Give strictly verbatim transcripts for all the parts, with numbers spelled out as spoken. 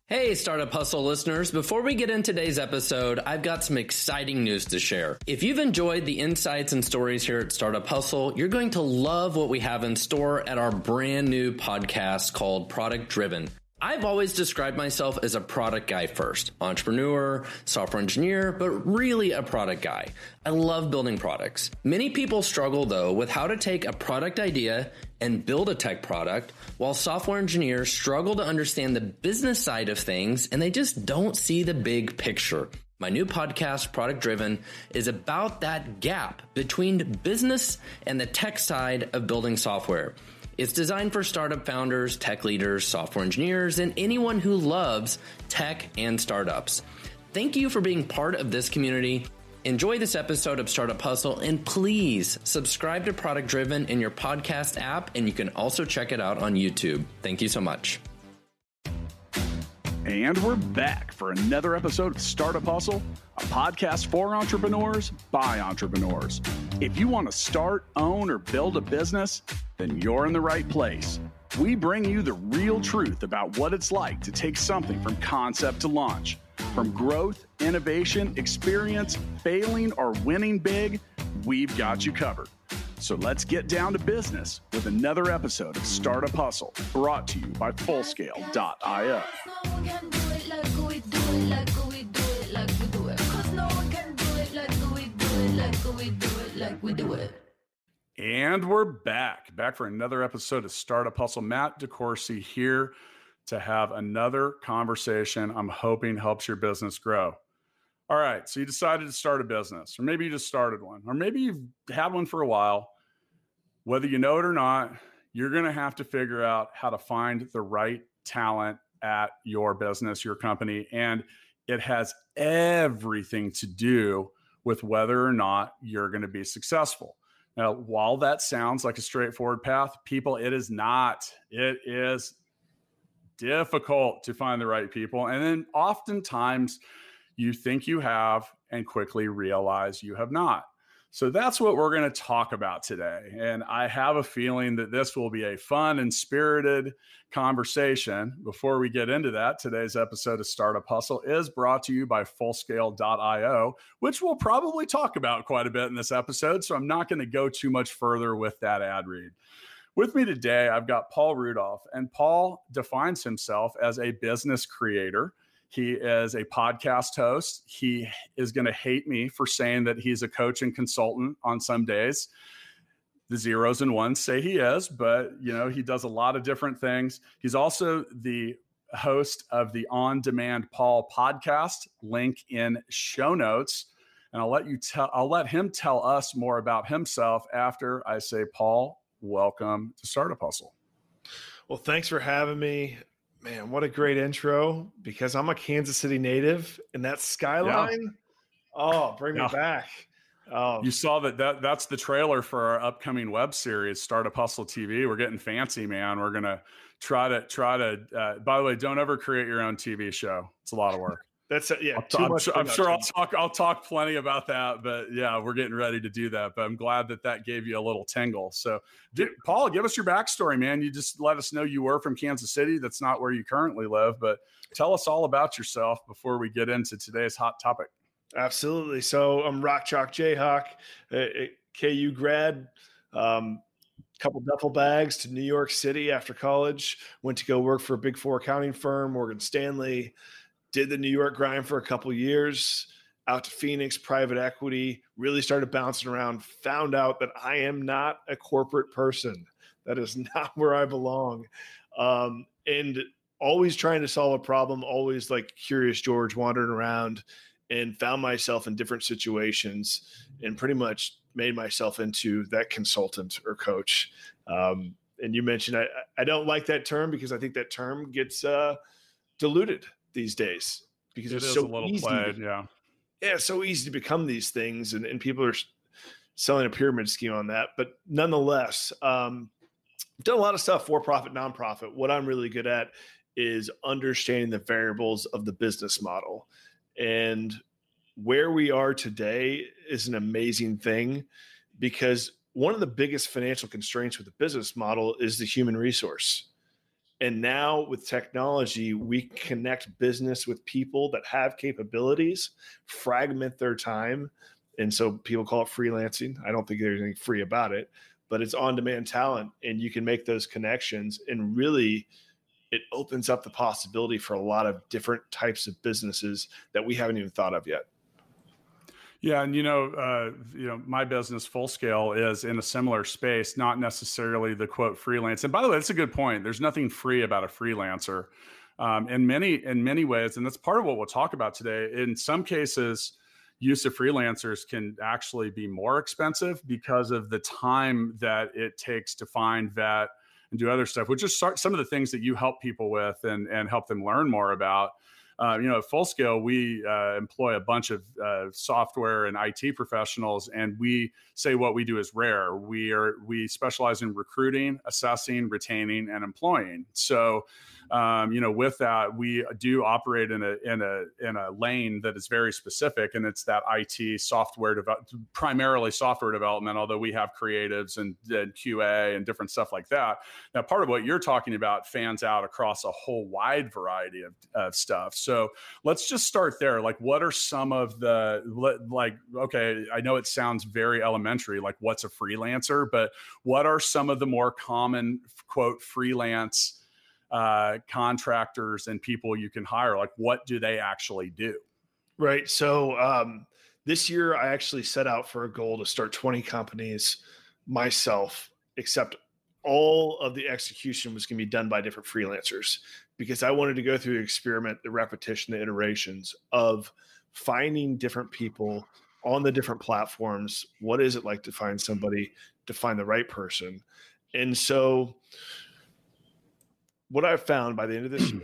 Hey, Startup Hustle listeners. Before we get into today's episode, I've got some exciting news to share. If you've enjoyed the insights and stories here at Startup Hustle, you're going to love what we have in store at our brand new podcast called Product Driven. I've always described myself as a product guy first, entrepreneur, software engineer, but really a product guy. I love building products. Many people struggle though with how to take a product idea and build a tech product, while software engineers struggle to understand the business side of things and they just don't see the big picture. My new podcast, Product Driven, is about that gap between business and the tech side of building software. It's designed for startup founders, tech leaders, software engineers, and anyone who loves tech and startups. Thank you for being part of this community. Enjoy this episode of Startup Hustle, and please subscribe to Product Driven in your podcast app, and you can also check it out on YouTube. Thank you so much. And we're back for another episode of Startup Hustle, a podcast for entrepreneurs by entrepreneurs. If you want to start, own, or build a business, then you're in the right place. We bring you the real truth about what it's like to take something from concept to launch. From growth, innovation, experience, failing, or winning big, we've got you covered. So let's get down to business with another episode of Startup Hustle, brought to you by Fullscale dot io. And we're back, back for another episode of Startup Hustle. Matt DeCoursey here to have another conversation I'm hoping helps your business grow. All right, so you decided to start a business, or maybe you just started one, or maybe you've had one for a while. Whether you know it or not, you're going to have to figure out how to find the right talent at your business, your company, and it has everything to do with whether or not you're going to be successful. Now, while that sounds like a straightforward path, people, it is not. It is difficult to find the right people. And then oftentimes you think you have and quickly realize you have not. So that's what we're going to talk about today. And I have a feeling that this will be a fun and spirited conversation. Before we get into that, today's episode of Startup Hustle is brought to you by Fullscale dot io, which we'll probably talk about quite a bit in this episode. So I'm not going to go too much further with that ad read. With me today, I've got Paul Rudolph, and Paul defines himself as a business creator. He is a podcast host. He is going to hate me for saying that he's a coach and consultant on some days. The zeros and ones say he is, but you know, he does a lot of different things. He's also the host of the On Demand Paul podcast, link in show notes. And I'll let you tell, I'll let him tell us more about himself after I say, Paul, welcome to Startup Hustle. Well, thanks for having me. Man, what a great intro, because I'm a Kansas City native, and that skyline, yeah. oh, bring yeah. me back. Oh. You saw that, that that's the trailer for our upcoming web series, Startup Hustle T V. We're getting fancy, man. We're going to try to, try to, uh, by the way, don't ever create your own T V show. It's a lot of work. That's a, yeah. Too I'm, much I'm sure I'll talk. I'll talk plenty about that, but yeah, we're getting ready to do that. But I'm glad that that gave you a little tingle. So, did, Paul, give us your backstory, man. You just let us know you were from Kansas City. That's not where you currently live, but tell us all about yourself before we get into today's hot topic. Absolutely. So I'm Rock Chalk Jayhawk, a K U grad. Um, couple duffel bags to New York City after college. Went to go work for a Big Four accounting firm, Morgan Stanley. Did the New York grind for a couple years, out to Phoenix, private equity, really started bouncing around, found out that I am not a corporate person. That is not where I belong. Um, and always trying to solve a problem, always like Curious George wandering around, and found myself in different situations and pretty much made myself into that consultant or coach. Um, and you mentioned, I, I don't like that term because I think that term gets uh, diluted these days, because it it's is so a little easy. played, yeah. Yeah, it's so easy to become these things, and, and people are selling a pyramid scheme on that. But nonetheless, um, I've done a lot of stuff, for-profit, nonprofit. What I'm really good at is understanding the variables of the business model. And where we are today is an amazing thing, because one of the biggest financial constraints with the business model is the human resource. And now with technology, we connect business with people that have capabilities, fragment their time. And so people call it freelancing. I don't think there's anything free about it, but it's on-demand talent, and you can make those connections, and really it opens up the possibility for a lot of different types of businesses that we haven't even thought of yet. Yeah, and you know, uh, you know, my business, Full Scale, is in a similar space, not necessarily the quote freelance. And by the way, that's a good point. There's nothing free about a freelancer, um, in many in many ways, and that's part of what we'll talk about today. In some cases, use of freelancers can actually be more expensive because of the time that it takes to find, vet, and do other stuff, which is some of the things that you help people with and and help them learn more about. Uh, you know, at Full Scale, we uh, employ a bunch of uh, software and I T professionals, and we say what we do is rare. We are we specialize in recruiting, assessing, retaining, and employing. So, um, you know, with that, we do operate in a in a in a lane that is very specific, and it's that I T software develop, primarily software development. Although we have creatives and, and Q A and different stuff like that. Now, part of what you're talking about fans out across a whole wide variety of, of stuff. So let's just start there. Like, what are some of the, like, okay, I know it sounds very elementary, like what's a freelancer, but what are some of the more common, quote, freelance uh, contractors and people you can hire? Like, what do they actually do? Right. So um, this year, I actually set out for a goal to start twenty companies myself, except all of the execution was going to be done by different freelancers, because I wanted to go through the experiment, the repetition, the iterations of finding different people on the different platforms. What is it like to find somebody, to find the right person? And so what I've found by the end of this year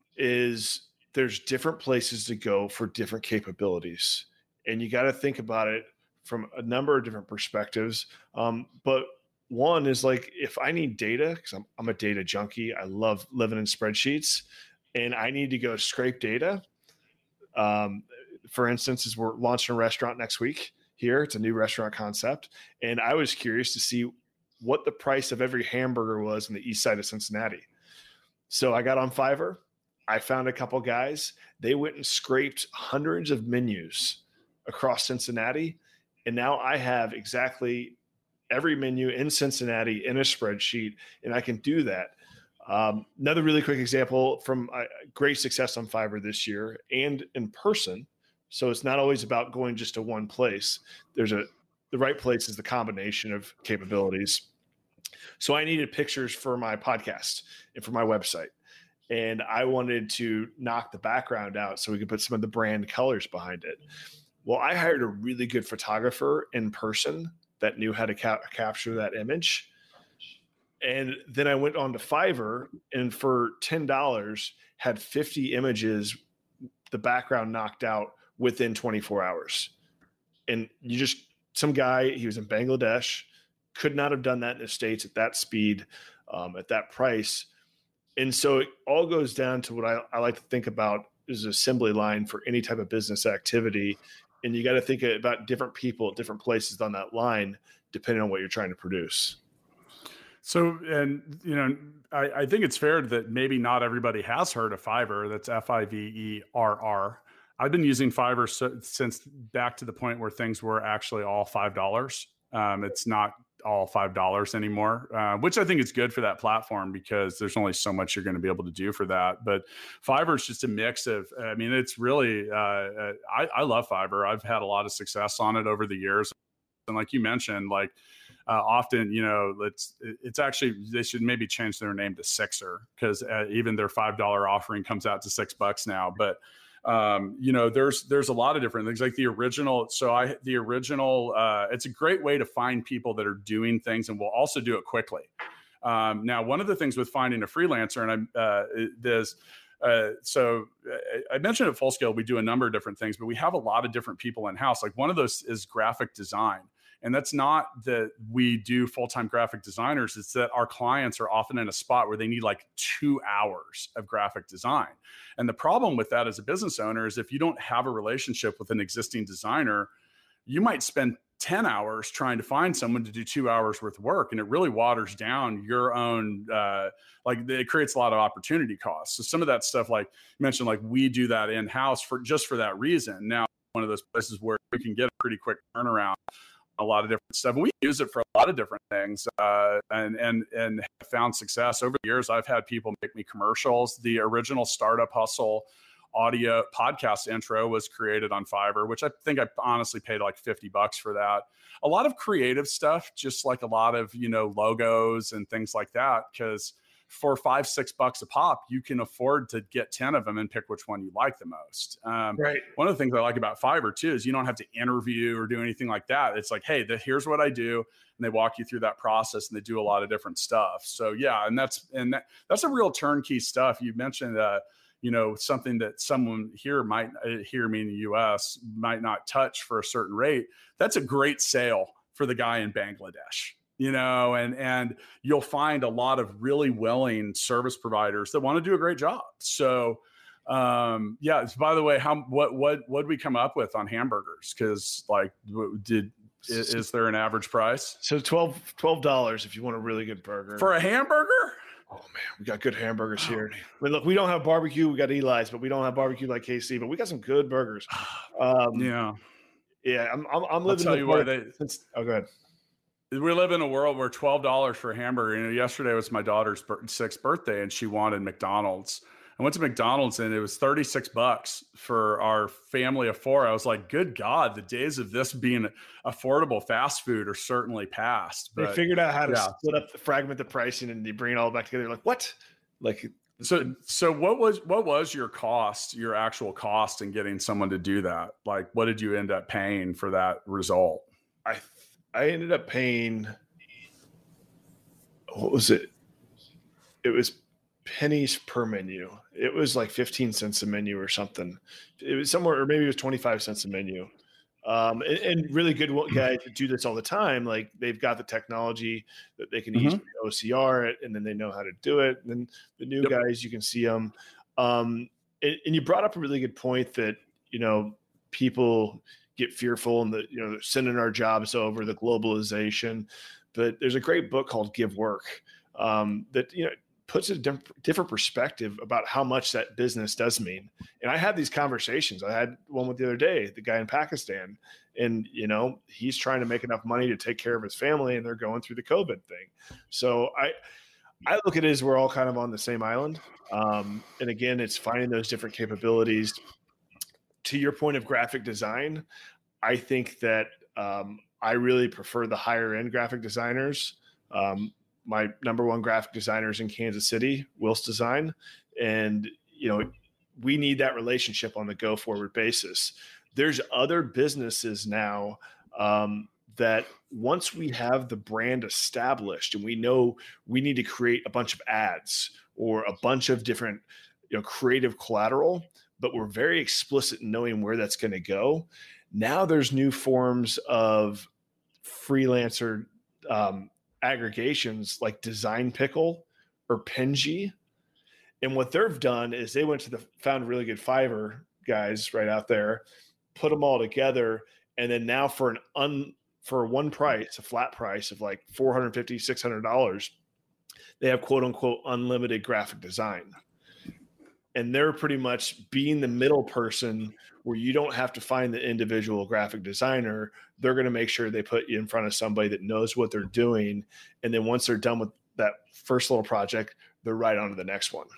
is there's different places to go for different capabilities. And you got to think about it from a number of different perspectives. Um, but one is like, if I need data, because I'm, I'm a data junkie, I love living in spreadsheets, and I need to go scrape data. Um, for instance, as we're launching a restaurant next week here, it's a new restaurant concept. And I was curious to see what the price of every hamburger was in the east side of Cincinnati. So I got on Fiverr. I found a couple guys. They went and scraped hundreds of menus across Cincinnati. And now I have exactly every menu in Cincinnati in a spreadsheet, and I can do that. Um, another really quick example from uh, great success on Fiverr this year and in person. So it's not always about going just to one place. There's a, the right place is the combination of capabilities. So I needed pictures for my podcast and for my website. And I wanted to knock the background out so we could put some of the brand colors behind it. Well, I hired a really good photographer in person that knew how to ca- capture that image. And then I went on to Fiverr, and for ten dollars had fifty images, the background knocked out within twenty-four hours. And you just, some guy, he was in Bangladesh, could not have done that in the States at that speed, um, at that price. And so it all goes down to what I, I like to think about is an assembly line for any type of business activity. And you got to think about different people at different places on that line, depending on what you're trying to produce. So, and, you know, I, I think it's fair that maybe not everybody has heard of Fiverr. That's F I V E R R. I've been using Fiverr so, since back to the point where things were actually all five dollars. Um, it's not all five dollars anymore, uh, which I think is good for that platform because there's only so much you're going to be able to do for that. But Fiverr is just a mix of, I mean, it's really, uh, I, I love Fiverr. I've had a lot of success on it over the years. And like you mentioned, like uh, often, you know, it's, it's actually, they should maybe change their name to Sixer because uh, even their five dollar offering comes out to six bucks now. But Um, you know, there's, there's a lot of different things like the original. So I, the original, uh, it's a great way to find people that are doing things and will also do it quickly. Um, now, one of the things with finding a freelancer and I'm, uh, there's, uh, so I mentioned at Full Scale, we do a number of different things, but we have a lot of different people in house. Like one of those is graphic design. And that's not that we do full-time graphic designers. It's that our clients are often in a spot where they need like two hours of graphic design. And the problem with that as a business owner is if you don't have a relationship with an existing designer, you might spend ten hours trying to find someone to do two hours worth of work. And it really waters down your own, uh, like it creates a lot of opportunity costs. So some of that stuff, like you mentioned, like we do that in-house for just for that reason. Now, one of those places where we can get a pretty quick turnaround, a lot of different stuff. And we use it for a lot of different things, uh, and, and, and have found success over the years. I've had people make me commercials. The original Startup Hustle audio podcast intro was created on Fiverr, which I think I honestly paid like fifty bucks for that. A lot of creative stuff, just like a lot of, you know, logos and things like that. Cause for five, six bucks a pop, you can afford to get ten of them and pick which one you like the most. Um, right. One of the things I like about Fiverr too, is you don't have to interview or do anything like that. It's like, hey, the, here's what I do. And they walk you through that process and they do a lot of different stuff. So yeah. And that's, and that, that's a real turnkey stuff. You mentioned, uh, you know, something that someone here might uh, hear me in the U S might not touch for a certain rate. That's a great sale for the guy in Bangladesh, you know, and, and you'll find a lot of really willing service providers that want to do a great job. So, um, yeah, by the way, how, what, what, what did we come up with on hamburgers? Cause like, did, is, is there an average price? So twelve dollars if you want a really good burger. For a hamburger? Oh man, we got good hamburgers here. I mean, look, we don't have barbecue. We got Eli's, but we don't have barbecue like K C. But we got some good burgers. Um, yeah, yeah. I'm I'm, I'm living. I'll tell you what, they, since, oh, go ahead. We live in a world where twelve dollars for a hamburger. You know, yesterday was my daughter's sixth birthday, and she wanted McDonald's. I went to McDonald's, and it was thirty-six bucks for our family of four. I was like, "Good God, the days of this being affordable fast food are certainly past." But, they figured out how to yeah. split up the fragment the pricing, and they bring it all back together. Like what? Like so. So what was what was your cost? Your actual cost in getting someone to do that? Like, what did you end up paying for that result? I I ended up paying. What was it? It was pennies per menu. It was like fifteen cents a menu or something. It was somewhere, or maybe it was twenty-five cents a menu. Um, and, and really good guys that do this all the time. Like they've got the technology that they can mm-hmm. easily O C R it, and then they know how to do it. And then the new yep. guys, you can see them. Um, and, and you brought up a really good point that, you know, people get fearful and that, you know, they're sending our jobs over, the globalization. But there's a great book called Give Work um, that, you know, puts a different perspective about how much that business does mean. And I had these conversations. I had one with the other day, the guy in Pakistan, and, you know, he's trying to make enough money to take care of his family, and they're going through the COVID thing. So I, I look at it as we're all kind of on the same island. Um, and again, it's finding those different capabilities. To your point of graphic design, I think that um, I really prefer the higher end graphic designers. Um, My number one graphic designers in Kansas City, Wills Design. And, you know, we need that relationship on the go forward basis. There's other businesses now um, that once we have the brand established and we know we need to create a bunch of ads or a bunch of different, you know, creative collateral, but we're very explicit in knowing where that's going to go. Now there's new forms of freelancer um, aggregations like Design Pickle or Penji. And what they've done is they went to the found really good Fiverr guys right out there, put them all together. And then now for an un for one price, a flat price of like four hundred fifty dollars, six hundred dollars, they have quote unquote unlimited graphic design. And they're pretty much being the middle person where you don't have to find the individual graphic designer. They're going to make sure they put you in front of somebody that knows what they're doing. And then once they're done with that first little project, they're right on to the next one.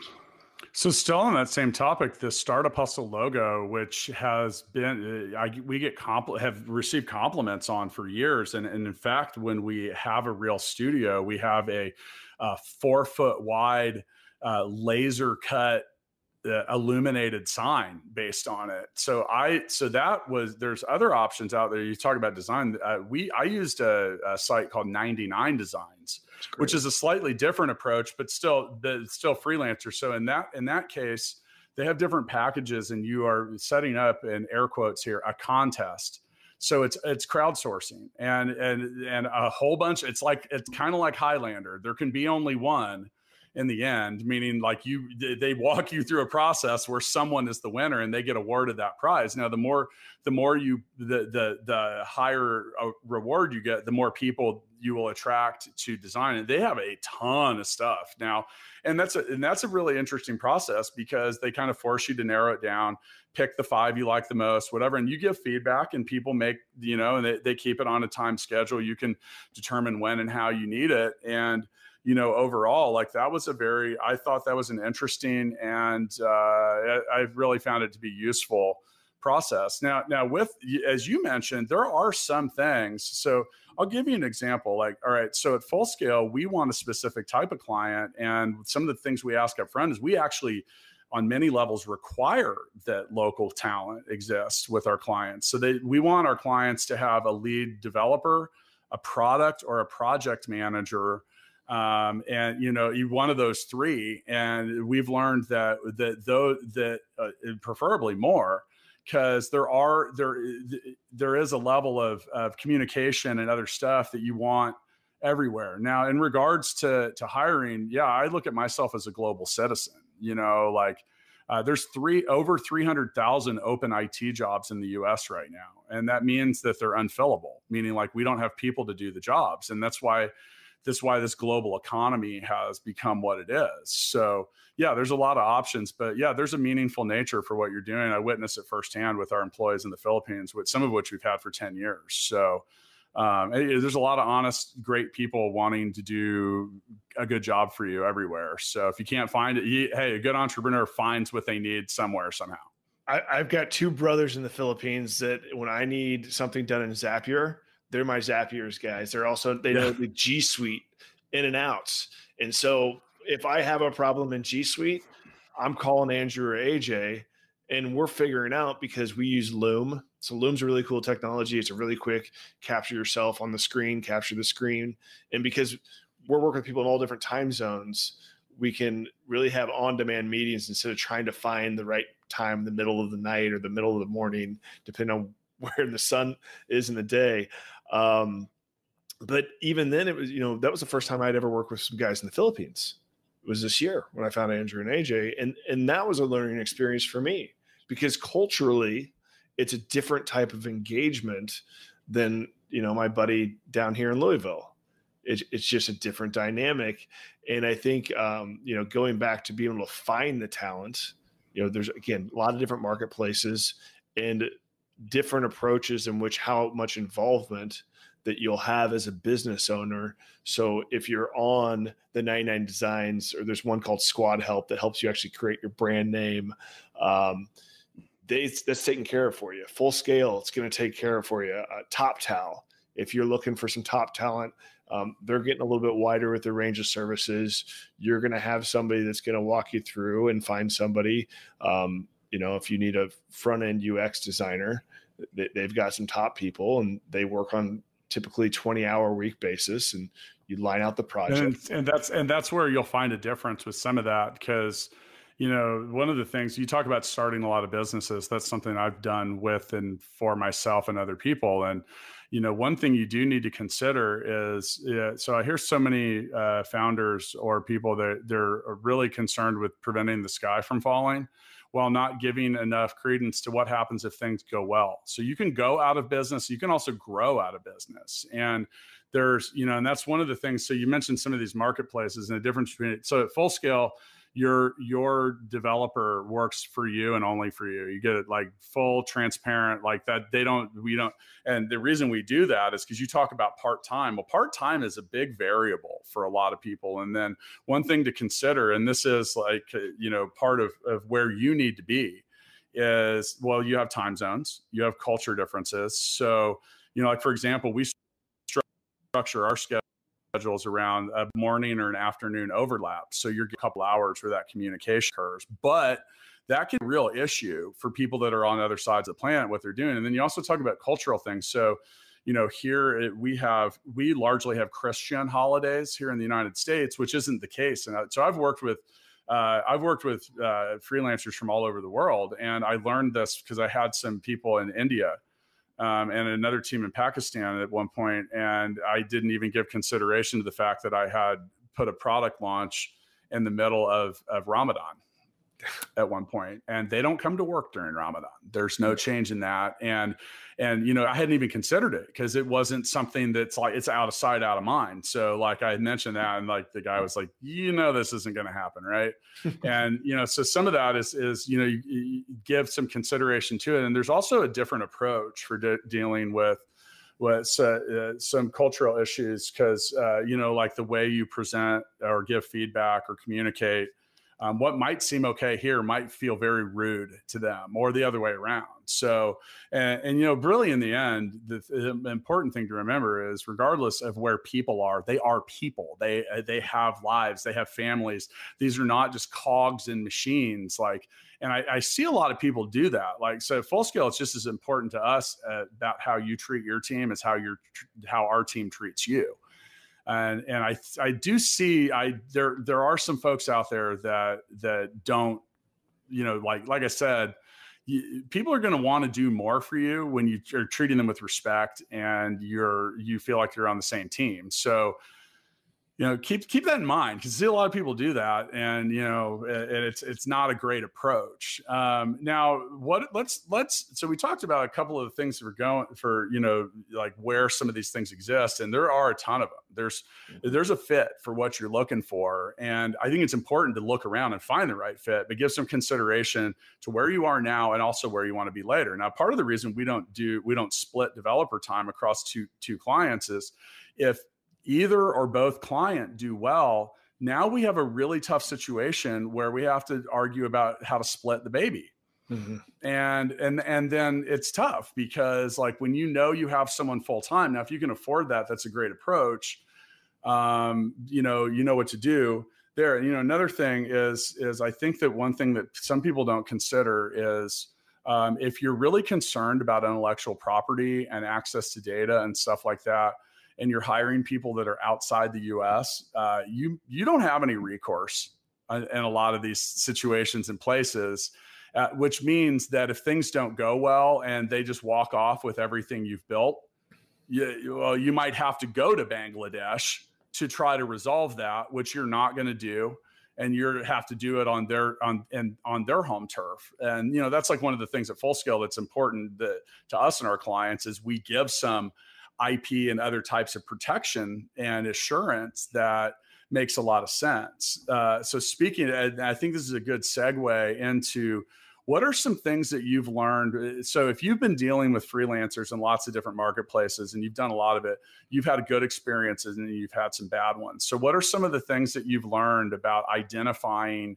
So still on that same topic, the Startup Hustle logo, which has been, I, we get compl- have received compliments on for years. And, and in fact, when we have a real studio, we have a, a four foot wide uh, laser cut uh, illuminated sign based on it. So I, so that was, there's other options out there. You talk about design. Uh, we, I used a, a site called ninety-nine Designs, which is a slightly different approach, but still, the, still freelancer. So in that, in that case, they have different packages and you are setting up, in air quotes here, a contest. So it's, it's crowdsourcing and, and, and a whole bunch. It's like, it's kind of like Highlander. There can be only one. in the end, meaning like you, they walk you through a process where someone is the winner and they get awarded that prize. Now, the more, the more you, the, the, the higher reward you get, the more people you will attract to design it. They have a ton of stuff now. And that's a, and that's a really interesting process because they kind of force you to narrow it down, pick the five you like the most, whatever. And you give feedback and people make, you know, and they, they keep it on a time schedule. You can determine when and how you need it. And, you know, overall, like that was a very, I thought that was an interesting and uh, I, I really found it to be useful process. Now, now with, as you mentioned, there are some things. So I'll give you an example. Like, all right, so at Full Scale, we want a specific type of client. And some of the things we ask up front is we actually, on many levels, require that local talent exists with our clients. So they, we want our clients to have a lead developer, a product or a project manager, um, and you know, you one of those three. And we've learned that that though that uh, preferably more, because there are there there is a level of of communication and other stuff that you want everywhere. Now, in regards to to hiring, yeah, I look at myself as a global citizen. You know, like uh, there's three over three hundred thousand open I T jobs in the U S right now, and that means that they're unfillable. Meaning, like we don't have people to do the jobs, and that's why. This is why this global economy has become what it is. So yeah, there's a lot of options, but yeah, there's a meaningful nature for what you're doing. I witnessed it firsthand with our employees in the Philippines, with some of which we've had for ten years. So um, it, there's a lot of honest, great people wanting to do a good job for you everywhere. So if you can't find it, you, hey, a good entrepreneur finds what they need somewhere, somehow. I, I've got two brothers in the Philippines that when I need something done in Zapier, they're my Zapier's guys. They're also, they know yeah. the G Suite in and outs. And so if I have a problem in G Suite, I'm calling Andrew or A J and we're figuring out because we use Loom. So Loom's a really cool technology. It's a really quick capture yourself on the screen, capture the screen. And because we're working with people in all different time zones, we can really have on-demand meetings instead of trying to find the right time in the middle of the night or the middle of the morning, depending on where the sun is in the day. Um, but even then it was, you know, that was the first time I'd ever worked with some guys in the Philippines. It was this year when I found Andrew and A J. And, and that was a learning experience for me because culturally it's a different type of engagement than, you know, my buddy down here in Louisville. It, it's just a different dynamic. And I think, um, you know, going back to being able to find the talent, you know, there's again, a lot of different marketplaces and different approaches in which how much involvement that you'll have as a business owner. So if you're on the ninety-nine Designs, or there's one called Squad Help that helps you actually create your brand name, um, they, that's taken care of for you. Full Scale, it's going to take care of for you. Uh, TopTal, if you're looking for some top talent, um, they're getting a little bit wider with their range of services. You're going to have somebody that's going to walk you through and find somebody. Um, you know, if you need a front end U X designer, they, they've got some top people and they work on typically twenty hour week basis, and you line out the project. And, and that's, and that's where you'll find a difference with some of that. Cause you know, one of the things you talk about starting a lot of businesses, that's something I've done with and for myself and other people. And, you know, one thing you do need to consider is, yeah, so I hear so many uh, founders or people that they're really concerned with preventing the sky from falling, while not giving enough credence to what happens if things go well. So you can go out of business, you can also grow out of business. And there's, you know, and that's one of the things. So you mentioned some of these marketplaces and the difference between it. So at Full Scale, your your developer works for you and only for you. You get it like full transparent, like that. They don't, we don't. And the reason we do that is because you talk about part-time. Well, part-time is a big variable for a lot of people. And then one thing to consider, and this is like, you know, part of, of where you need to be is, well, you have time zones, you have culture differences. So, you know, like for example, we structure our schedule schedules around a morning or an afternoon overlap. So you're getting a couple hours where that communication occurs, but that can be a real issue for people that are on other sides of the planet, what they're doing. And then you also talk about cultural things. So, you know, here it, we have, we largely have Christian holidays here in the United States, which isn't the case. And so I've worked with, uh, I've worked with uh, freelancers from all over the world. And I learned this because I had some people in India Um, and another team in Pakistan at one point, and I didn't even give consideration to the fact that I had put a product launch in the middle of, of Ramadan at one point, and they don't come to work during Ramadan. There's no change in that. And, and, you know, I hadn't even considered it because it wasn't something that's like, it's out of sight, out of mind. So like I had mentioned that, and like the guy was like, you know, this isn't going to happen. Right. And, you know, so some of that is, is, you know, you, you give some consideration to it. And there's also a different approach for de- dealing with, with uh, uh, some cultural issues. Cause, uh, you know, like the way you present or give feedback or communicate, Um, what might seem okay here might feel very rude to them, or the other way around. So, and, and you know, really in the end, the, the important thing to remember is regardless of where people are, they are people. They, they have lives, they have families. These are not just cogs in machines. Like, and I, I see a lot of people do that. Like, so Full Scale, it's just as important to us uh, about how you treat your team as how your, how our team treats you. And and I I do see I there there are some folks out there that that don't, you know, like like I said, you, people are going to want to do more for you when you are treating them with respect and you're you feel like you're on the same team. So, you know, keep keep that in mind, because I see a lot of people do that, and you know, and it's it's not a great approach. Um, now, what let's let's so we talked about a couple of the things that we're going for, you know, like where some of these things exist, and there are a ton of them. There's there's a fit for what you're looking for, and I think it's important to look around and find the right fit, but give some consideration to where you are now and also where you want to be later. Now, part of the reason we don't do we don't split developer time across two two clients is if either or both client do well, now we have a really tough situation where we have to argue about how to split the baby. Mm-hmm. And, and, and then it's tough because like when you know you have someone full time, now, if you can afford that, that's a great approach. Um, you know, you know what to do there. You know, another thing is, is I think that one thing that some people don't consider is, um, if you're really concerned about intellectual property and access to data and stuff like that, and you're hiring people that are outside the U S, uh, you you don't have any recourse in, in a lot of these situations and places, uh, which means that if things don't go well and they just walk off with everything you've built, you, well, you might have to go to Bangladesh to try to resolve that, which you're not going to do. And you have to do it on their on and on their home turf. And you know, that's like one of the things at Full Scale that's important that, to us and our clients, is we give some I P and other types of protection and assurance that makes a lot of sense. Uh, so speaking, and I think this is a good segue into what are some things that you've learned. So if you've been dealing with freelancers in lots of different marketplaces and you've done a lot of it, you've had good experiences and you've had some bad ones. So what are some of the things that you've learned about identifying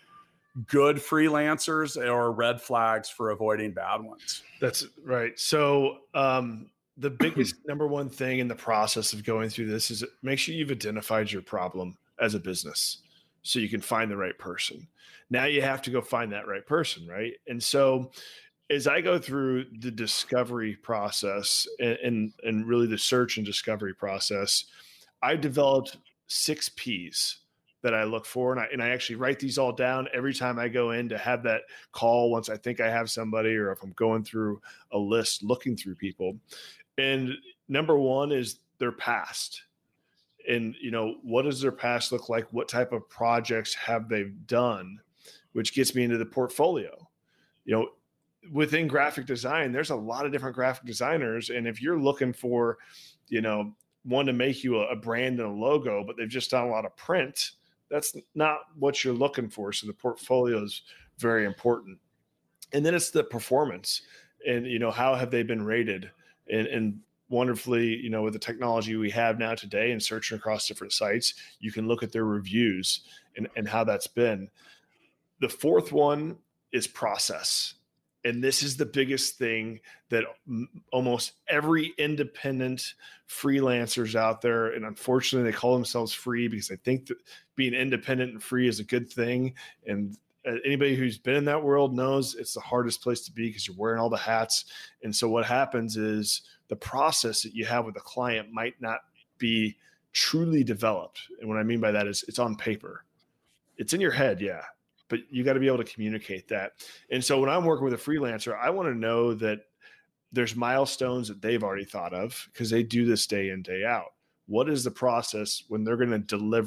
good freelancers or red flags for avoiding bad ones? That's right. So, um, the biggest number one thing in the process of going through this is make sure you've identified your problem as a business so you can find the right person. Now you have to go find that right person, right? And so as I go through the discovery process and, and, and really the search and discovery process, I developed six P's that I look for. And I, and I actually write these all down every time I go in to have that call once I think I have somebody, or if I'm going through a list, looking through people. And number one is their past. And, you know, what does their past look like? What type of projects have they done? Which gets me into the portfolio. You know, within graphic design, there's a lot of different graphic designers. And if you're looking for, you know, one to make you a, a brand and a logo, but they've just done a lot of print, that's not what you're looking for. So the portfolio is very important. And then it's the performance and, you know, how have they been rated? And, and wonderfully, you know, with the technology we have now today and searching across different sites, you can look at their reviews and, and how that's been. The fourth one is process. And this is the biggest thing that almost every independent freelancers out there, and unfortunately they call themselves free because they think that being independent and free is a good thing. And anybody who's been in that world knows it's the hardest place to be because you're wearing all the hats. And so what happens is the process that you have with a client might not be truly developed. And what I mean by that is it's on paper. It's in your head, yeah, but you got to be able to communicate that. And so when I'm working with a freelancer, I want to know that there's milestones that they've already thought of because they do this day in, day out. What is the process when they're going to deliver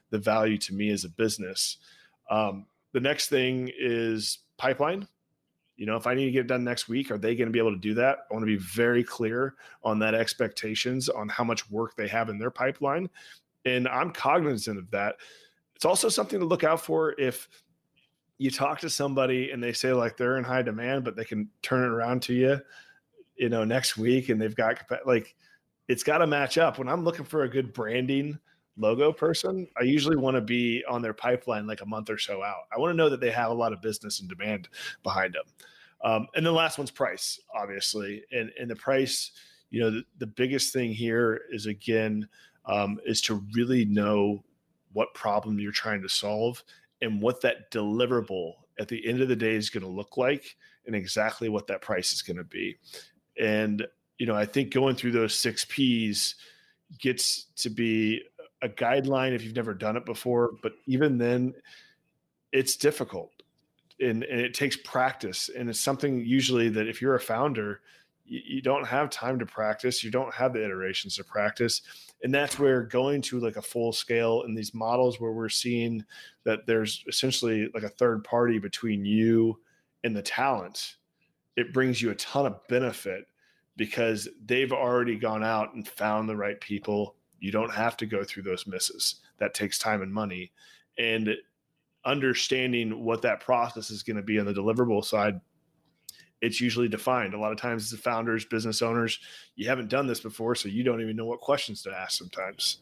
the value to me as a business. Um, the next thing is pipeline. You know, if I need to get it done next week, are they going to be able to do that? I want to be very clear on that expectations on how much work they have in their pipeline. And I'm cognizant of that. It's also something to look out for if you talk to somebody and they say like they're in high demand, but they can turn it around to you, you know, next week, and they've got like, it's got to match up. When I'm looking for a good branding logo person, I usually want to be on their pipeline like a month or so out. I want to know that they have a lot of business and demand behind them. Um, and the last one's price, obviously. And, and the price, you know, the, the biggest thing here is, again, um, is to really know what problem you're trying to solve and what that deliverable at the end of the day is going to look like and exactly what that price is going to be. And, you know, I think going through those six P's gets to be a guideline if you've never done it before, but even then it's difficult and, and it takes practice. And it's something usually that if you're a founder, you, you don't have time to practice. You don't have the iterations to practice. And that's where going to like a full scale in these models where we're seeing that there's essentially like a third party between you and the talent, it brings you a ton of benefit because they've already gone out and found the right people. You don't have to go through those misses. That takes time and money. And understanding what that process is going to be on the deliverable side, it's usually defined. A lot of times as founders, business owners, you haven't done this before, so you don't even know what questions to ask sometimes.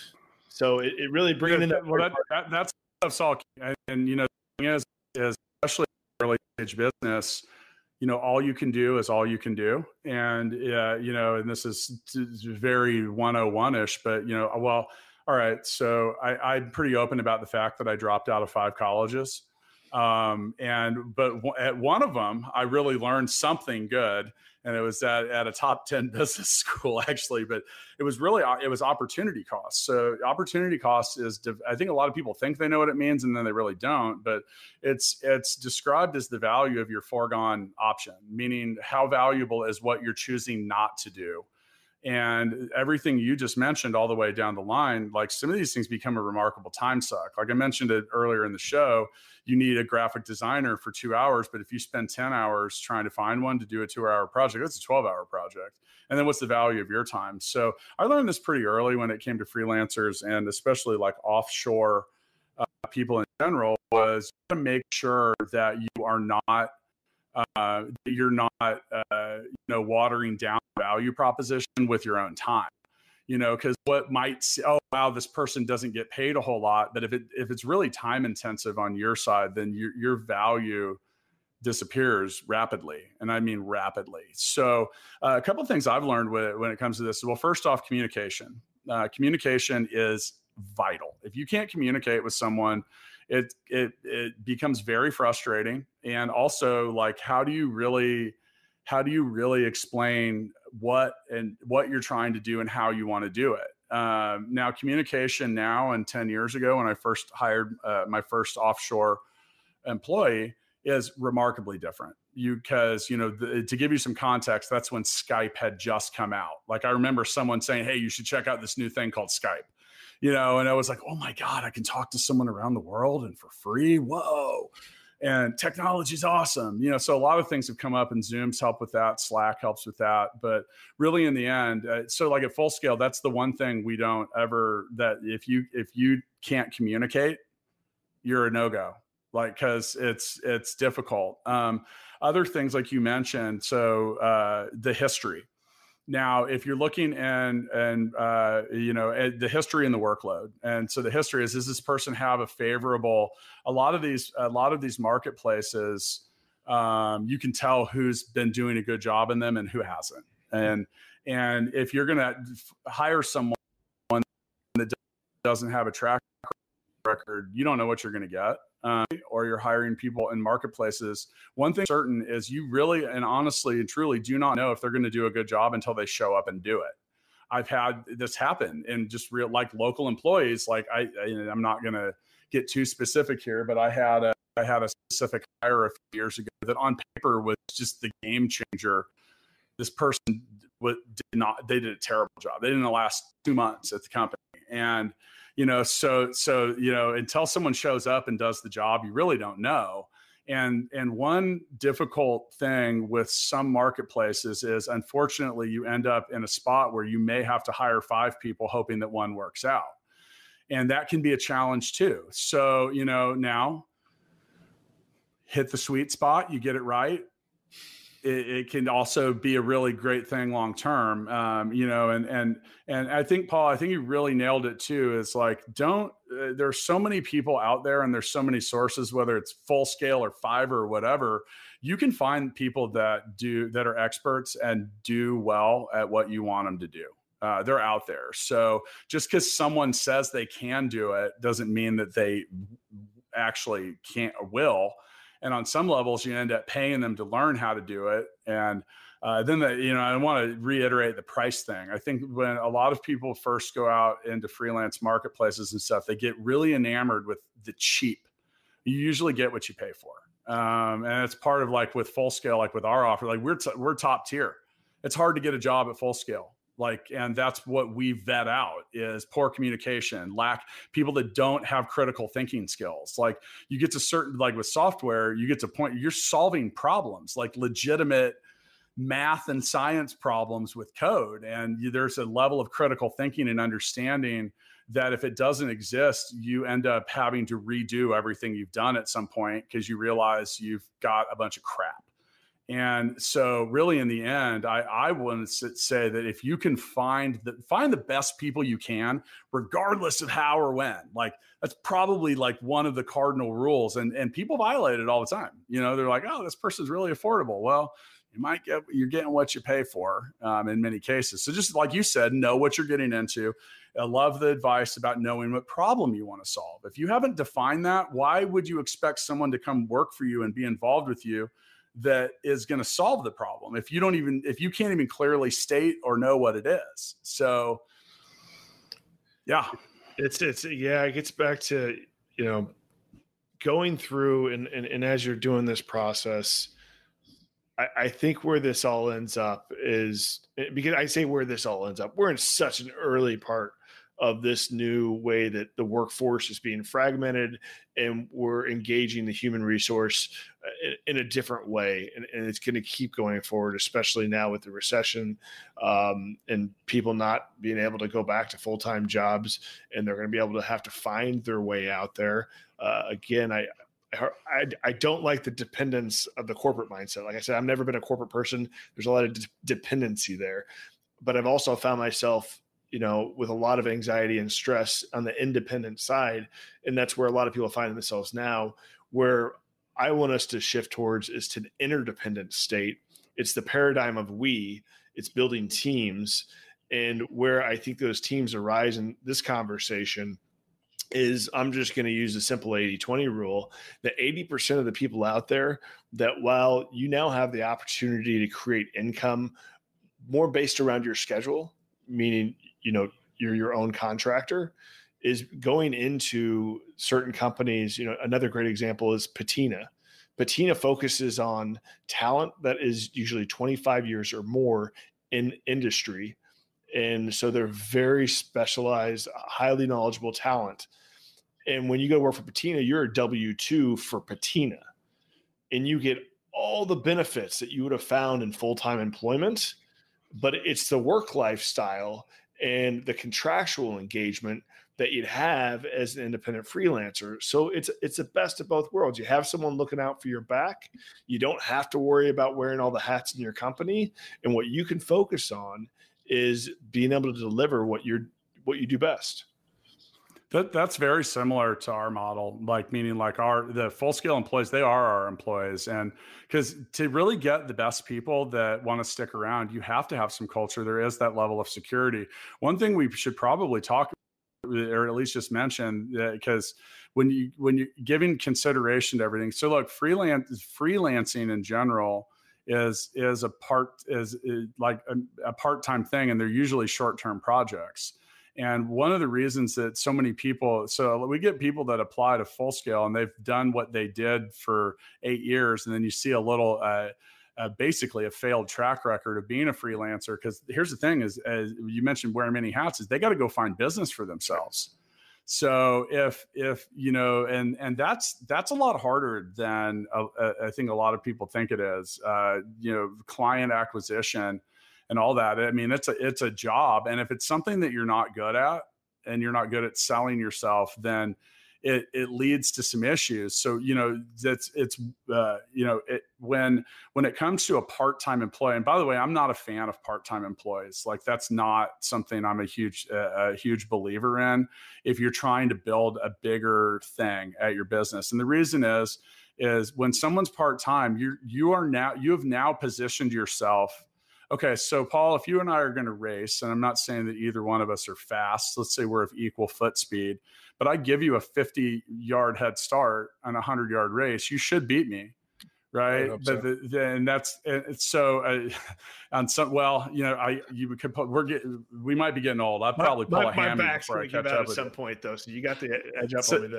So it, it really brings yeah, in that, well, that, that that's stuff's all, and, and you know, the thing is, is especially early stage business, you know, all you can do is all you can do. And, uh, you know, and this is very one oh one-ish, but, you know, well, all right. So I, I'm pretty open about the fact that I dropped out of five colleges. Um, and, but w- at one of them, I really learned something good. And it was at, at a top ten business school, actually, but it was really, it was opportunity cost. So opportunity cost is, I think a lot of people think they know what it means and then they really don't, but it's, it's described as the value of your foregone option, meaning how valuable is what you're choosing not to do. And everything you just mentioned all the way down the line, like some of these things become a remarkable time suck. Like I mentioned it earlier in the show, you need a graphic designer for two hours, but if you spend ten hours trying to find one to do a two hour project, that's a twelve hour project. And then what's the value of your time? So I learned this pretty early when it came to freelancers and especially like offshore uh, people in general, was to make sure that you are not Uh, you're not, uh, you know, watering down value proposition with your own time, you know, because what might say, oh, wow, this person doesn't get paid a whole lot. But if it if it's really time intensive on your side, then your your value disappears rapidly. And I mean rapidly. So uh, a couple of things I've learned with, when it comes to this. Well, first off, communication. Uh, communication is vital. If you can't communicate with someone, it it it becomes very frustrating. And also, like, how do you really how do you really explain what and what you're trying to do and how you want to do it? Um, now, communication now and ten years ago when I first hired uh, my first offshore employee is remarkably different. You because you know the, to give you some context, that's when Skype had just come out. Like I remember someone saying, "Hey, you should check out this new thing called Skype." You know, and I was like, oh my God, I can talk to someone around the world and for free. Whoa. And technology is awesome. You know, so a lot of things have come up and Zoom's help with that. Slack helps with that. But really in the end, uh, so like at full scale, that's the one thing we don't ever, that if you, if you can't communicate, you're a no-go. Like, cause it's, it's difficult. Um, other things like you mentioned. So uh, the history. Now, if you're looking and and uh, you know at the history and the workload, and so the history is: does this person have a favorable? A lot of these, a lot of these marketplaces, um, you can tell who's been doing a good job in them and who hasn't. And and if you're going to hire someone that doesn't have a track record, you don't know what you're going to get. Um, or you're hiring people in marketplaces. One thing certain is you really and honestly and truly do not know if they're going to do a good job until they show up and do it. I've had this happen in just real like local employees. Like I, I I'm not going to get too specific here, but I had a I had a specific hire a few years ago that on paper was just the game changer. This person did not. They did a terrible job. They didn't last two months at the company. And, you know, so, so, you know, until someone shows up and does the job, you really don't know. And, and one difficult thing with some marketplaces is, unfortunately, you end up in a spot where you may have to hire five people hoping that one works out. And that can be a challenge too. So, you know, now hit the sweet spot, you get it right. It, it can also be a really great thing long term, um, you know, and and and I think, Paul, I think you really nailed it too. Is like, don't. Uh, there's so many people out there, and there's so many sources, whether it's Full Scale or Fiverr or whatever. You can find people that do that are experts and do well at what you want them to do. Uh, they're out there. So just because someone says they can do it doesn't mean that they actually can't or will. And on some levels, you end up paying them to learn how to do it. And uh, then, the, you know, I want to reiterate the price thing. I think when a lot of people first go out into freelance marketplaces and stuff, they get really enamored with the cheap. You usually get what you pay for. Um, and it's part of like with Full Scale, like with our offer, like we're, t- we're top tier. It's hard to get a job at Full Scale. Like, and that's what we vet out is poor communication, lack people that don't have critical thinking skills. Like you get to certain, like with software, you get to point, you're solving problems, like legitimate math and science problems with code. And you, there's a level of critical thinking and understanding that if it doesn't exist, you end up having to redo everything you've done at some point because you realize you've got a bunch of crap. And so really in the end, I, I want to say that if you can find the, find the best people you can, regardless of how or when, like that's probably like one of the cardinal rules. And, and people violate it all the time. You know, they're like, oh, this person's really affordable. Well, you might get, you're getting what you pay for um, in many cases. So just like you said, know what you're getting into. I love the advice about knowing what problem you want to solve. If you haven't defined that, why would you expect someone to come work for you and be involved with you that is going to solve the problem if you don't even, if you can't even clearly state or know what it is? So yeah, it's, it's, yeah, it gets back to, you know, going through and, and, and as you're doing this process, I, I think where this all ends up is because I say where this all ends up, we're in such an early part of this new way that the workforce is being fragmented and we're engaging the human resource in, in a different way. And, and it's going to keep going forward, especially now with the recession um, and people not being able to go back to full-time jobs, and they're going to be able to have to find their way out there. Uh, again, I, I, I don't like the dependence of the corporate mindset. Like I said, I've never been a corporate person. There's a lot of de- dependency there, but I've also found myself, you know, with a lot of anxiety and stress on the independent side. And that's where a lot of people find themselves now. Where I want us to shift towards is to an interdependent state. It's the paradigm of we, it's building teams. And where I think those teams arise in this conversation is I'm just going to use the simple eighty twenty rule that eighty percent of the people out there that while you now have the opportunity to create income more based around your schedule, meaning, you know, you're your own contractor, is going into certain companies. You know, another great example is Patina. Patina focuses on talent that is usually twenty-five years or more in industry. And so they're very specialized, highly knowledgeable talent. And when you go work for Patina, you're a W two for Patina. And you get all the benefits that you would have found in full-time employment, but it's the work lifestyle and the contractual engagement that you'd have as an independent freelancer. So it's it's the best of both worlds. You have someone looking out for your back. You don't have to worry about wearing all the hats in your company. And what you can focus on is being able to deliver what you're what you do best. That that's very similar to our model, like meaning like our the Full Scale employees, they are our employees. And because to really get the best people that want to stick around, you have to have some culture. There is that level of security. One thing we should probably talk or at least just mention, because uh, when you when you're giving consideration to everything, so look, freelance freelancing in general is is a part is, is like a, a part-time thing, and they're usually short-term projects. And one of the reasons that so many people, so we get people that apply to Full Scale and they've done what they did for eight years, and then you see a little uh, uh, basically a failed track record of being a freelancer. Because here's the thing: is as you mentioned, wearing many hats, is they got to go find business for themselves. So if if you know, and and that's that's a lot harder than uh, I think a lot of people think it is. Uh, you know, client acquisition and all that. I mean, it's a it's a job, and if it's something that you're not good at, and you're not good at selling yourself, then it it leads to some issues. So, you know, that's it's uh, you know, it, when when it comes to a part-time employee, and by the way, I'm not a fan of part-time employees. Like, that's not something I'm a huge uh, a huge believer in if you're trying to build a bigger thing at your business. And the reason is is when someone's part-time, you you are now you have now positioned yourself. Okay, so Paul, if you and I are going to race, and I'm not saying that either one of us are fast, let's say we're of equal foot speed, but I give you a fifty yard head start on a hundred yard race, you should beat me, right? But so. the, the, and that's it's so uh, on some. Well, you know, I you could we're getting we might be getting old. I'd probably my, pull my, a hammy my back's before I catch out up at some it. point, though. So you got the edge up so, on me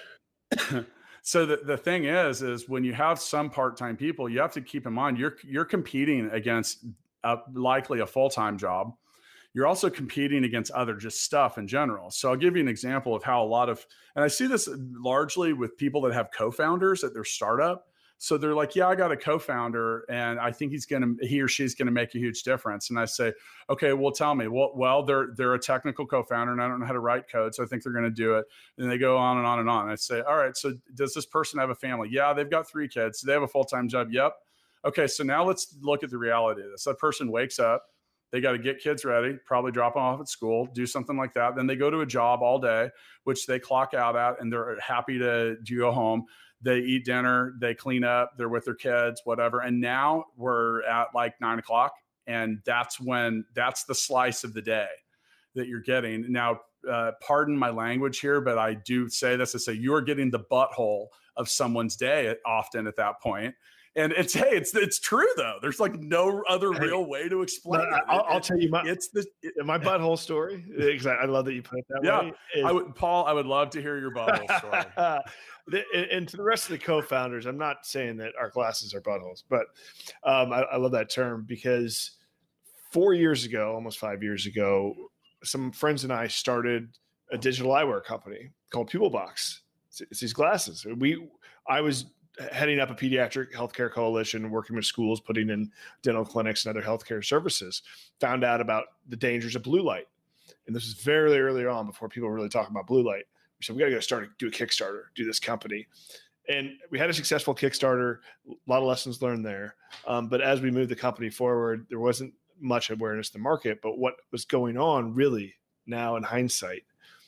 there. So the, the thing is, is when you have some part-time people, you have to keep in mind you're you're competing against a, likely a full-time job. You're also competing against other just stuff in general. So I'll give you an example of how a lot of, and I see this largely with people that have co-founders at their startup. So they're like, yeah, I got a co-founder and I think he's going to, he or she's going to make a huge difference. And I say, okay, well, tell me, well, well, they're, they're a technical co-founder and I don't know how to write code. So I think they're going to do it. And they go on and on and on. And I say, all right, so does this person have a family? Yeah, they've got three kids. Do they have a full-time job? Yep. Okay. So now let's look at the reality of this. That person wakes up, they got to get kids ready, probably drop them off at school, do something like that. Then they go to a job all day, which they clock out at, and they're happy to, to go home. They eat dinner, they clean up, they're with their kids, whatever. And now we're at like nine o'clock. And that's when, that's the slice of the day that you're getting. Now, uh, pardon my language here, but I do say this, I say you're getting the butthole of someone's day often at that point. And it's, hey, it's it's true though. There's like no other hey, real way to explain it. I'll, it, I'll tell you my it's the it, my butthole story. Because I love that you put it that yeah, way. Is, I would, Paul. I would love to hear your butthole story. the, and to the rest of the co-founders, I'm not saying that our glasses are buttholes, but um, I, I love that term because four years ago, almost five years ago, some friends and I started a digital eyewear company called Pupilbox. It's, it's these glasses. We I was heading up a pediatric healthcare coalition, working with schools, putting in dental clinics and other healthcare services, found out about the dangers of blue light. And this is very early on before people were really talking about blue light. We said, we got to go start, do a Kickstarter, do this company. And we had a successful Kickstarter, a lot of lessons learned there. Um, but as we moved the company forward, there wasn't much awareness in the market. But what was going on really now in hindsight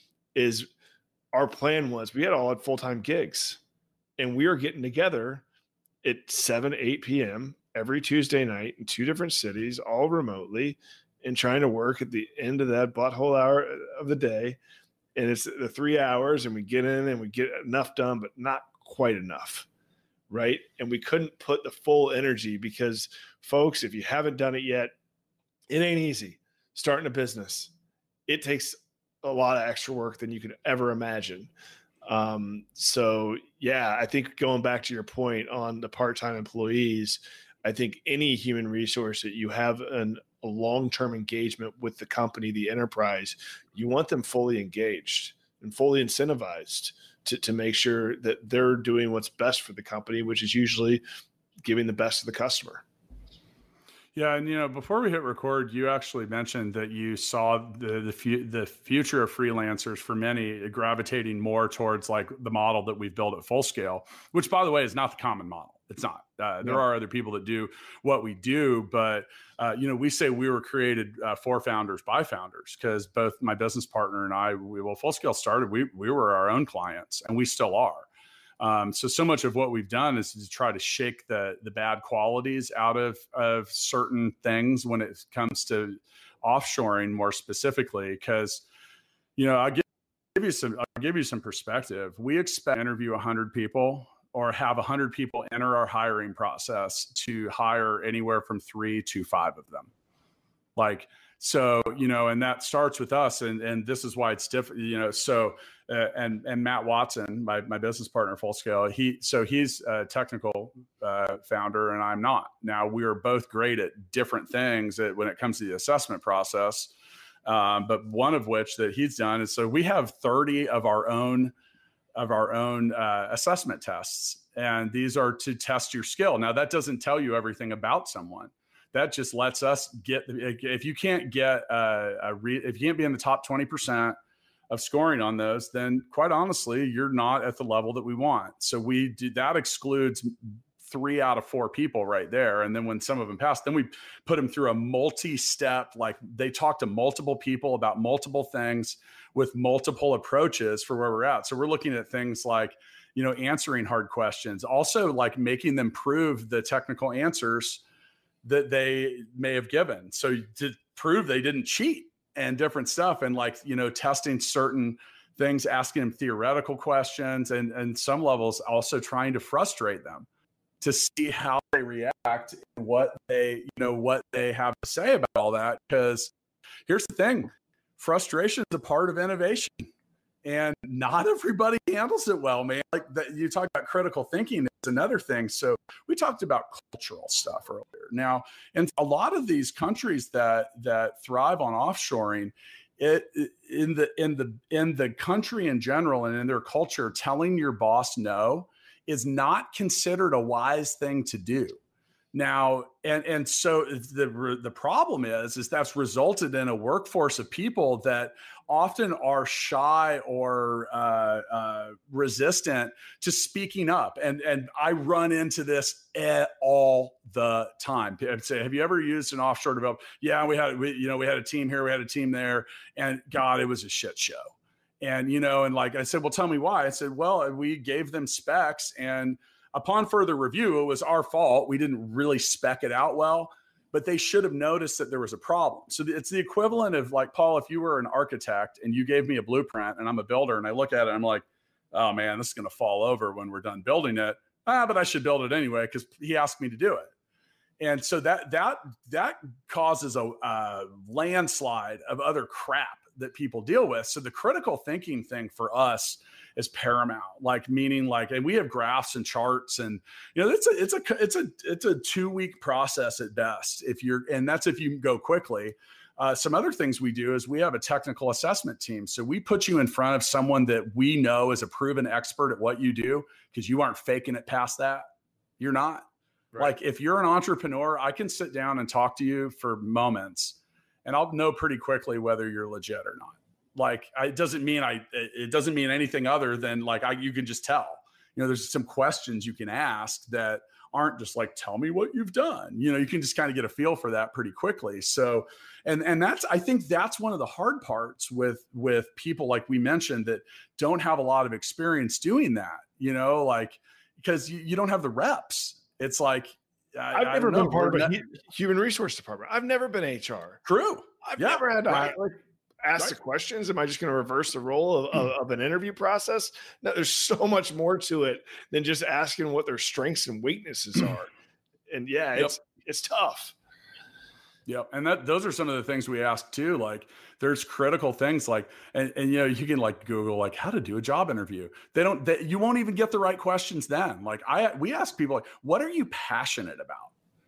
is our plan was we had all had full-time gigs. And we are getting together at seven, eight p.m. every Tuesday night in two different cities, all remotely, and trying to work at the end of that butthole hour of the day. And it's the three hours and we get in and we get enough done, but not quite enough, right? And we couldn't put the full energy because, folks, if you haven't done it yet, it ain't easy. Starting a business, it takes a lot of extra work than you could ever imagine. Um, so yeah, I think going back to your point on the part-time employees, I think any human resource that you have an, a long-term engagement with the company, the enterprise, you want them fully engaged and fully incentivized to, to make sure that they're doing what's best for the company, which is usually giving the best to the customer. Yeah, and you know, before we hit record, you actually mentioned that you saw the the, fu- the future of freelancers for many gravitating more towards like the model that we've built at Full Scale, which, by the way, is not the common model. It's not. Uh, there no. are other people that do what we do, but uh, you know, we say we were created uh, for founders by founders because both my business partner and I, we well, Full Scale started. We we were our own clients, and we still are. Um, so, so much of what we've done is to try to shake the the bad qualities out of, of certain things when it comes to offshoring more specifically, because, you know, I'll give, give you some, I'll give you some perspective. We expect to interview a hundred people or have a hundred people enter our hiring process to hire anywhere from three to five of them. Like, so, you know, and that starts with us. And, and this is why it's different, you know, so uh, and and Matt Watson, my my business partner, Full Scale. He so he's a technical uh, founder, and I'm not. Now we are both great at different things at, when it comes to the assessment process. Um, but one of which that he's done is so we have thirty of our own of our own uh, assessment tests, and these are to test your skill. Now that doesn't tell you everything about someone. That just lets us get, if you can't get a, a re, if you can't be in the top twenty percent of scoring on those, then quite honestly, you're not at the level that we want. So we do, that excludes three out of four people right there. And then when some of them pass, then we put them through a multi-step, like they talk to multiple people about multiple things with multiple approaches for where we're at. So we're looking at things like, you know, answering hard questions, also like making them prove the technical answers that they may have given. So to prove they didn't cheat and different stuff, and like, you know, testing certain things, asking them theoretical questions, and, and some levels also trying to frustrate them to see how they react and what they, you know, what they have to say about all that. Because here's the thing, frustration is a part of innovation. And not everybody handles it well, man. Like that, you talk about critical thinking is another thing. So we talked about cultural stuff earlier. Now, in a lot of these countries that that thrive on offshoring, it in the in the in the country in general and in their culture, telling your boss no is not considered a wise thing to do. Now, and and so the the problem is, is that's resulted in a workforce of people that often are shy or uh, uh, resistant to speaking up. And and I run into this all the time. I'd say, have you ever used an offshore developer? Yeah, we had we, you know we had a team here, we had a team there, and God, it was a shit show. And you know, and like I said, well, tell me why. I said, well, we gave them specs, and upon further review, it was our fault. We didn't really spec it out well, but they should have noticed that there was a problem. So it's the equivalent of like, Paul, if you were an architect and you gave me a blueprint and I'm a builder and I look at it, I'm like, oh man, this is going to fall over when we're done building it. Ah, but I should build it anyway because he asked me to do it. And so that that that causes a, a landslide of other crap that people deal with. So the critical thinking thing for us is paramount, like meaning like, and we have graphs and charts, and you know, it's a, it's a, it's a, it's a two week process at best. If you're, and that's if you go quickly. Uh, some other things we do is we have a technical assessment team. So we put you in front of someone that we know is a proven expert at what you do, because you aren't faking it past that. You're not. Right. Like if you're an entrepreneur, I can sit down and talk to you for moments and I'll know pretty quickly whether you're legit or not. Like, it doesn't mean I, it doesn't mean anything other than like, I, you can just tell, you know, there's some questions you can ask that aren't just like, tell me what you've done. You know, you can just kind of get a feel for that pretty quickly. So, and, and that's, I think that's one of the hard parts with, with people like we mentioned that don't have a lot of experience doing that, you know, like, because you, you don't have the reps. It's like, I, I've I never know, been part of a not, human resource department. I've never been H R. True. I've yeah, never had to right. like ask right. the questions. Am I just going to reverse the role of, of, of an interview process? No, there's so much more to it than just asking what their strengths and weaknesses are. And yeah, yep. it's it's tough. Yep. And that those are some of the things we ask too. Like there's critical things like, and, and you know, you can like Google like how to do a job interview. They don't, they, you won't even get the right questions then. Like I, we ask people like, what are you passionate about?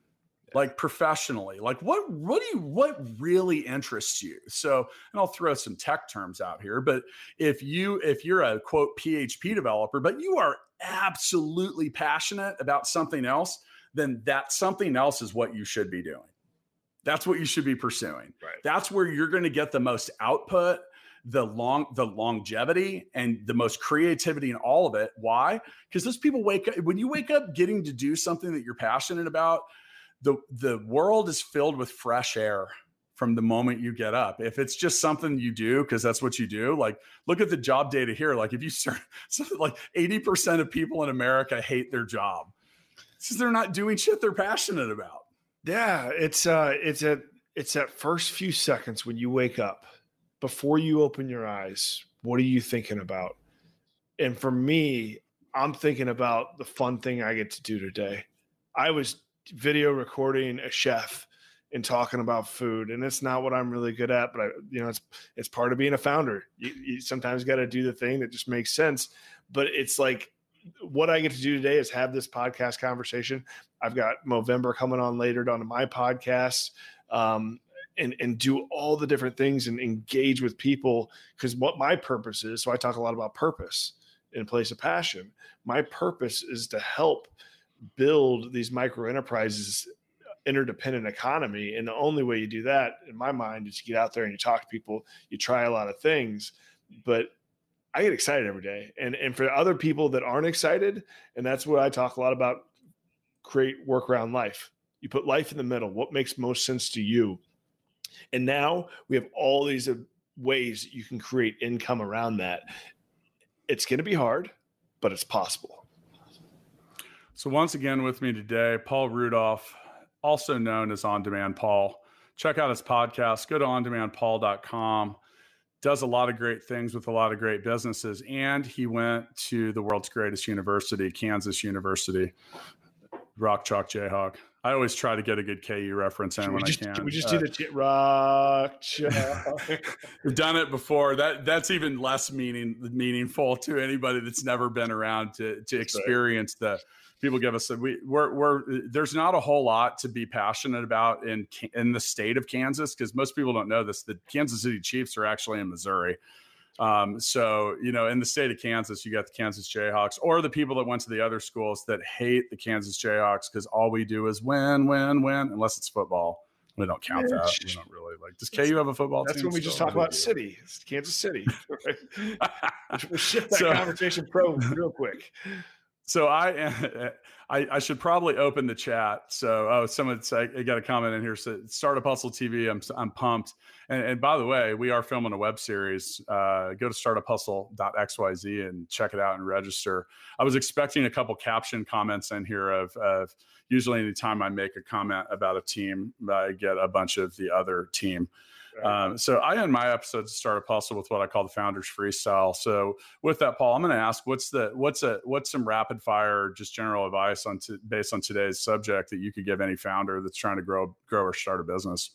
Like professionally, like what, what do you, what really interests you? So, and I'll throw some tech terms out here, but if you, if you're a quote P H P developer, but you are absolutely passionate about something else, then that something else is what you should be doing. That's what you should be pursuing. Right. That's where you're going to get the most output, the long, the longevity, and the most creativity in all of it. Why? Because those people wake up, when you wake up getting to do something that you're passionate about, the, the world is filled with fresh air from the moment you get up. If it's just something you do, because that's what you do, like look at the job data here. Like if you start something like eighty percent of people in America hate their job because they're not doing shit they're passionate about. Yeah, it's uh, it's at it's that first few seconds when you wake up, before you open your eyes. What are you thinking about? And for me, I'm thinking about the fun thing I get to do today. I was video recording a chef and talking about food. And it's not what I'm really good at, but I, you know, it's, it's part of being a founder. You, you sometimes got to do the thing that just makes sense, but it's like, what I get to do today is have this podcast conversation. I've got Movember coming on later on my podcast, um, and, and do all the different things and engage with people. Cause what my purpose is, so I talk a lot about purpose in place of passion. My purpose is to help build these micro enterprises, interdependent economy. And the only way you do that, in my mind, is you get out there and you talk to people, you try a lot of things, but I get excited every day. And, and for other people that aren't excited, and that's what I talk a lot about, create work around life. You put life in the middle. What makes most sense to you? And now we have all these ways you can create income around that. It's going to be hard, but it's possible. So once again with me today, Paul Rudolph, also known as On Demand Paul. Check out his podcast. Go to on demand paul dot com. Does a lot of great things with a lot of great businesses. And he went to the world's greatest university, Kansas University. Rock Chalk Jayhawk. I always try to get a good K U reference in when just, I can. Can we just uh, do the Rock Chalk? We've done it before. That that's even less meaning meaningful to anybody that's never been around to to experience right. the. People give us a, we we're, we're there's not a whole lot to be passionate about in in the state of Kansas, because most people don't know this. The Kansas City Chiefs are actually in Missouri. Um, so, you know, in the state of Kansas, you got the Kansas Jayhawks, or the people that went to the other schools that hate the Kansas Jayhawks because all we do is win, win, win, unless it's football. We don't count that. We don't really like. Does K U have a football That's team? That's when we just talk about city. It's Kansas City. We'll shift that so, conversation pro real quick. So I, I, I should probably open the chat. So, oh, someone said, I got a comment in here. So Startup Hustle T V. I'm, I'm pumped. And, and by the way, we are filming a web series. Uh, go to startup hustle dot x y z and check it out and register. I was expecting a couple caption comments in here of, of usually anytime I make a comment about a team, I get a bunch of the other team. Um, so I end my episodes of Startup Hustle with what I call the Founders Freestyle. So with that, Paul, I'm going to ask, what's the what's a what's some rapid fire, just general advice on to, based on today's subject that you could give any founder that's trying to grow grow or start a business?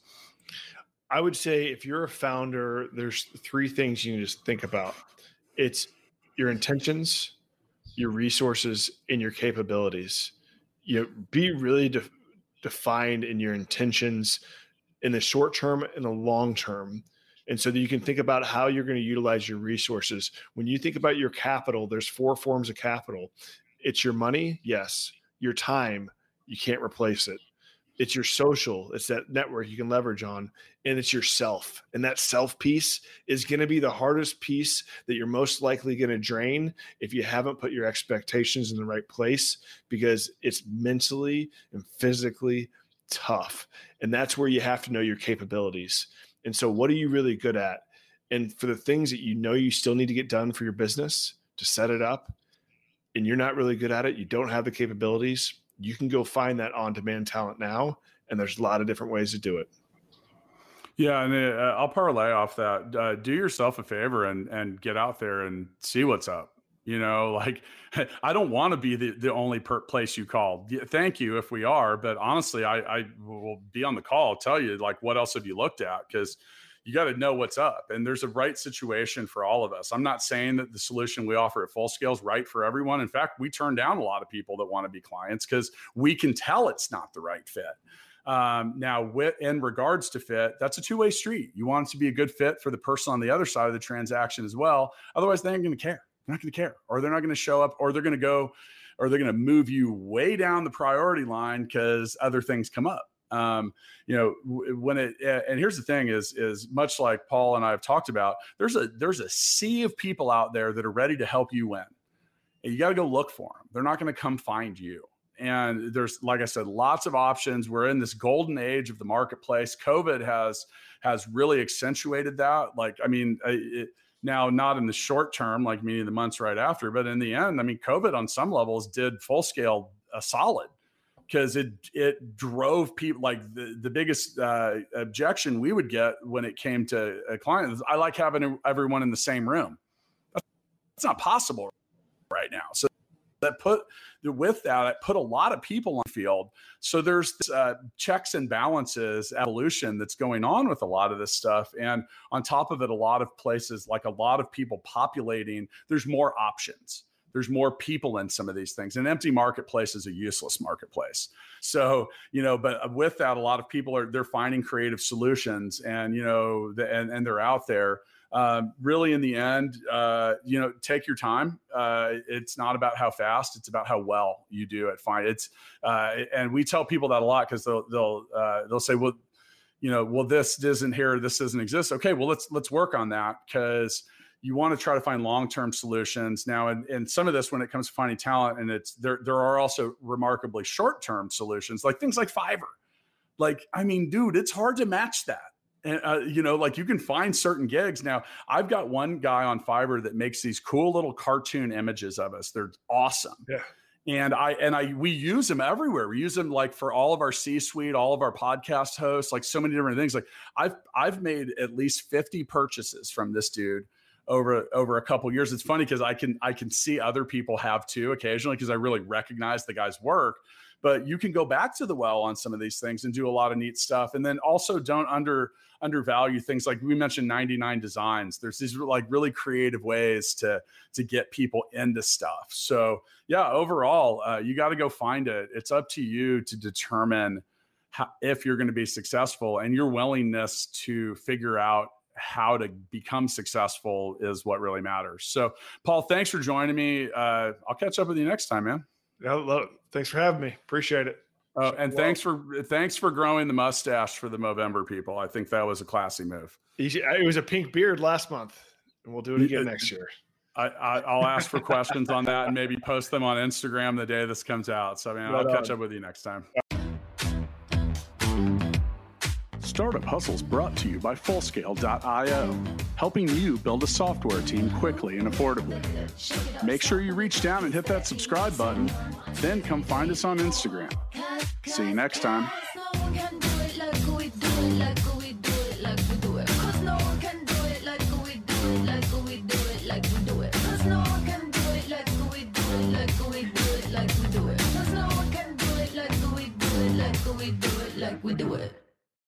I would say if you're a founder, there's three things you need to think about. It's your intentions, your resources, and your capabilities. You know, be really de- defined in your intentions in the short term and the long term. And so that you can think about how you're going to utilize your resources. When you think about your capital, there's four forms of capital. It's your money. Yes. Your time. You can't replace it. It's your social. It's that network you can leverage on. And it's yourself. And that self piece is going to be the hardest piece that you're most likely going to drain if you haven't put your expectations in the right place, because it's mentally and physically tough. And that's where you have to know your capabilities. And so what are you really good at? And for the things that you know you still need to get done for your business to set it up, and you're not really good at it, you don't have the capabilities, you can go find that on-demand talent now. And there's a lot of different ways to do it. Yeah. And uh, I'll parlay off that. Uh, do yourself a favor and, and get out there and see what's up. You know, like, I don't want to be the, the only per place you call. Thank you if we are, but honestly, I, I will be on the call. I'll tell you, like, what else have you looked at? Because you got to know what's up, and there's a right situation for all of us. I'm not saying that the solution we offer at Full Scale is right for everyone. In fact, we turn down a lot of people that want to be clients because we can tell it's not the right fit. Um, now, with, in regards to fit, that's a two-way street. You want it to be a good fit for the person on the other side of the transaction as well. Otherwise, they ain't going to care. They're not going to care, or they're not going to show up, or they're going to go, or they're going to move you way down the priority line because other things come up. Um, you know, when it, and here's the thing is, is much like Paul and I have talked about, there's a, there's a sea of people out there that are ready to help you win. And you got to go look for them. They're not going to come find you. And there's, like I said, lots of options. We're in this golden age of the marketplace. COVID has, has really accentuated that. Like, I mean, it, now, not in the short term, like meaning the months right after, but in the end, I mean, COVID on some levels did Full Scale a solid, because it it drove people. Like the, the biggest uh, objection we would get when it came to a client is, I like having everyone in the same room. That's not possible right now. So that put with that, it put a lot of people on the field. So there's this, uh, checks and balances evolution that's going on with a lot of this stuff. And on top of it, a lot of places, like a lot of people populating, there's more options. There's more people in some of these things. An empty marketplace is a useless marketplace. So, you know, but with that, a lot of people are, they're finding creative solutions, and, you know, the, and, and they're out there. Um, really, in the end, uh, you know, take your time. Uh, it's not about how fast; it's about how well you do it. Fine. It's uh, and we tell people that a lot, because they'll they'll uh, they'll say, well, you know, well, this isn't here, this doesn't exist. Okay, well, let's let's work on that, because you want to try to find long-term solutions. Now, and, and some of this, when it comes to finding talent, and it's there, there are also remarkably short-term solutions, like things like Fiverr. Like, I mean, dude, it's hard to match that. And, uh, you know, like you can find certain gigs. Now, I've got one guy on Fiverr that makes these cool little cartoon images of us. They're awesome. Yeah. And I, and I, we use them everywhere. We use them like for all of our C-suite, all of our podcast hosts, like so many different things. Like I've, I've made at least fifty purchases from this dude over, over a couple of years. It's funny because I can, I can see other people have too occasionally, because I really recognize the guy's work. But you can go back to the well on some of these things and do a lot of neat stuff. And then also don't under undervalue things like we mentioned ninety-nine Designs. There's these like really creative ways to to get people into stuff. So yeah, overall, uh, you got to go find it. It's up to you to determine how, if you're going to be successful, and your willingness to figure out how to become successful is what really matters. So Paul, thanks for joining me. Uh, I'll catch up with you next time, man. Yeah, thanks for having me. Appreciate it. Oh, and well, thanks for thanks for growing the mustache for the Movember people. I think that was a classy move. It was a pink beard last month, and we'll do it again next year. I, I, I'll ask for questions on that and maybe post them on Instagram the day this comes out. So, man, right I'll on. catch up with you next time. Startup Hustles brought to you by Fullscale dot io, helping you build a software team quickly and affordably. Make sure you reach down and hit that subscribe button, then come find us on Instagram. See you next time.